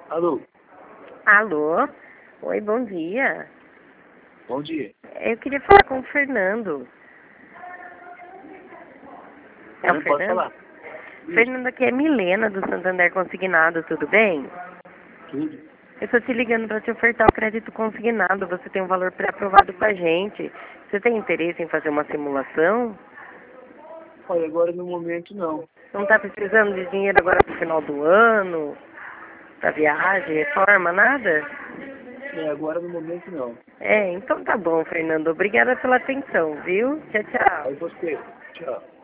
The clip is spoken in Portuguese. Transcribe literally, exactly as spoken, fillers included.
Alô? Alô? Oi, bom dia. Bom dia. Eu queria falar com o Fernando. É o Não pode Fernando? falar. Fernando, aqui é Milena do Santander Consignado, tudo bem? Tudo. Eu estou te ligando para te ofertar o crédito consignado. Você tem um valor pré-aprovado com a gente. Você tem interesse em fazer uma simulação? Olha, agora no momento não. Não está precisando de dinheiro agora para o final do ano? Para viagem, reforma, nada? É, agora no momento não. É, então tá bom, Fernando. Obrigada pela atenção, viu? Tchau, tchau. Aí você. Tchau.